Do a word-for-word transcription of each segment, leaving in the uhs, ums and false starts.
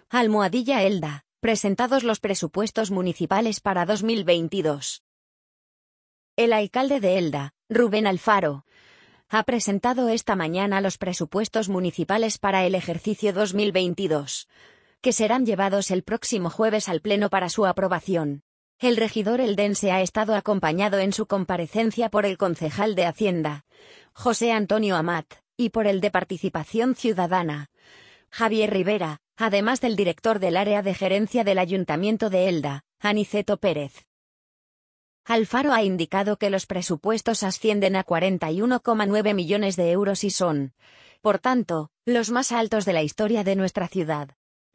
Almohadilla Elda, presentados los presupuestos municipales para dos mil veintidós. El alcalde de Elda, Rubén Alfaro, ha presentado esta mañana los presupuestos municipales para el ejercicio dos mil veintidós, que serán llevados el próximo jueves al Pleno para su aprobación. El regidor eldense ha estado acompañado en su comparecencia por el concejal de Hacienda, José Antonio Amat, y por el de Participación Ciudadana, Javier Rivera, además del director del área de gerencia del Ayuntamiento de Elda, Aniceto Pérez. Alfaro ha indicado que los presupuestos ascienden a cuarenta y uno coma nueve millones de euros y son, por tanto, los más altos de la historia de nuestra ciudad.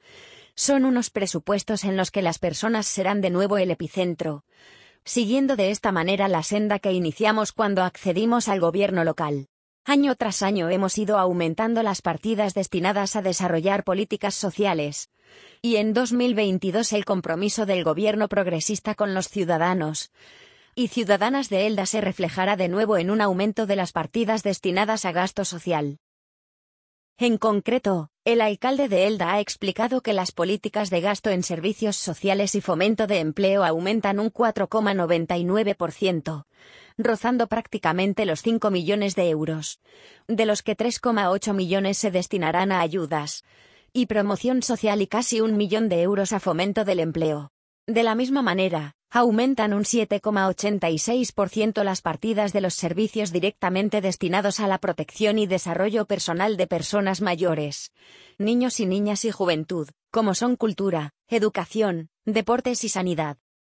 Son unos presupuestos en los que las personas serán de nuevo el epicentro, siguiendo de esta manera la senda que iniciamos cuando accedimos al gobierno local. Año tras año hemos ido aumentando las partidas destinadas a desarrollar políticas sociales, y en dos mil veintidós el compromiso del gobierno progresista con los ciudadanos y ciudadanas de Elda se reflejará de nuevo en un aumento de las partidas destinadas a gasto social. En concreto, el alcalde de Elda ha explicado que las políticas de gasto en servicios sociales y fomento de empleo aumentan un cuatro coma noventa y nueve por ciento, rozando prácticamente los cinco millones de euros, de los que tres coma ocho millones se destinarán a ayudas y promoción social y casi un millón de euros a fomento del empleo. De la misma manera, aumentan un siete coma ochenta y seis por ciento las partidas de los servicios directamente destinados a la protección y desarrollo personal de personas mayores, niños y niñas y juventud, como son cultura, educación, deportes y sanidad.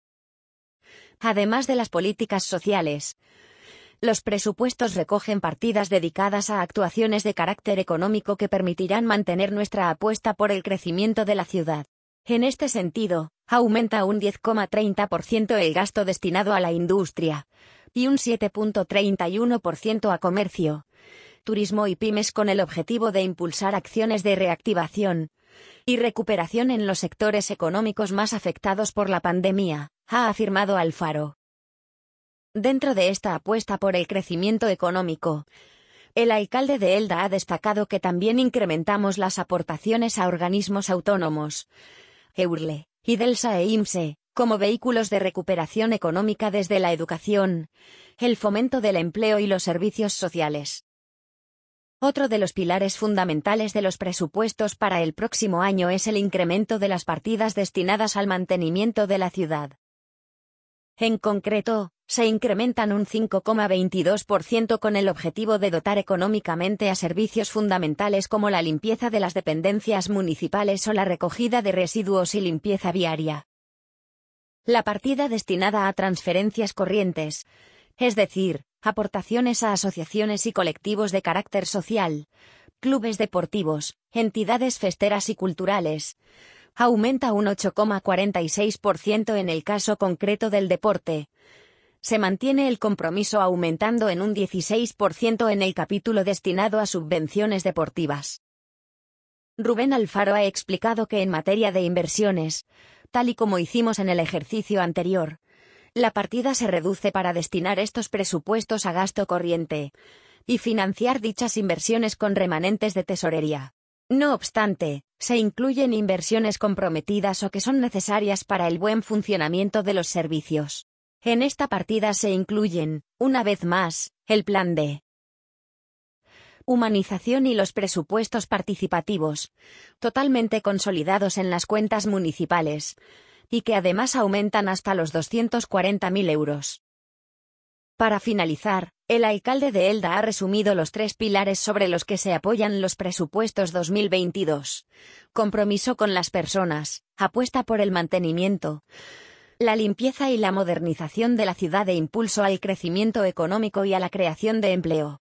Además de las políticas sociales, los presupuestos recogen partidas dedicadas a actuaciones de carácter económico que permitirán mantener nuestra apuesta por el crecimiento de la ciudad. En este sentido, aumenta un diez coma treinta por ciento el gasto destinado a la industria, y un siete coma treinta y uno por ciento a comercio, turismo y pymes con el objetivo de impulsar acciones de reactivación y recuperación en los sectores económicos más afectados por la pandemia, ha afirmado Alfaro. Dentro de esta apuesta por el crecimiento económico, el alcalde de Elda ha destacado que también incrementamos las aportaciones a organismos autónomos, EURLE, IDELSA e IMSE, como vehículos de recuperación económica desde la educación, el fomento del empleo y los servicios sociales. Otro de los pilares fundamentales de los presupuestos para el próximo año es el incremento de las partidas destinadas al mantenimiento de la ciudad. En concreto, se incrementan un cinco coma veintidós por ciento con el objetivo de dotar económicamente a servicios fundamentales como la limpieza de las dependencias municipales o la recogida de residuos y limpieza viaria. La partida destinada a transferencias corrientes, es decir, aportaciones a asociaciones y colectivos de carácter social, clubes deportivos, entidades festeras y culturales, aumenta un ocho coma cuarenta y seis por ciento en el caso concreto del deporte. Se mantiene el compromiso aumentando en un dieciséis por ciento en el capítulo destinado a subvenciones deportivas. Rubén Alfaro ha explicado que en materia de inversiones, tal y como hicimos en el ejercicio anterior, la partida se reduce para destinar estos presupuestos a gasto corriente y financiar dichas inversiones con remanentes de tesorería. No obstante, se incluyen inversiones comprometidas o que son necesarias para el buen funcionamiento de los servicios. En esta partida se incluyen, una vez más, el plan de humanización y los presupuestos participativos, totalmente consolidados en las cuentas municipales, y que además aumentan hasta los doscientos cuarenta mil euros. Para finalizar, el alcalde de Elda ha resumido los tres pilares sobre los que se apoyan los presupuestos dos mil veintidós. Compromiso con las personas, apuesta por el mantenimiento, la limpieza y la modernización de la ciudad e impulso al crecimiento económico y a la creación de empleo.